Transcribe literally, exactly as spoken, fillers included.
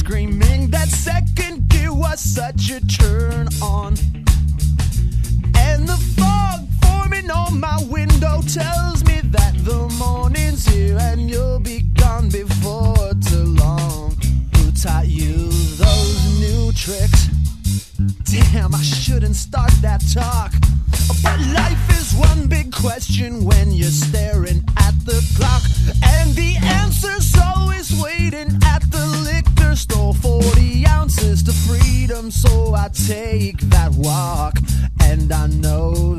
screaming that second gear was such a turn on. And the fog forming on my window tells me that the morning's here and you'll be gone before too long. Who taught you those new tricks? Damn, I shouldn't start that talk. But life is one big question when you're staring at the clock, and the answer's always waiting at the liquor store. Forty ounces to freedom, so I take that walk. And I know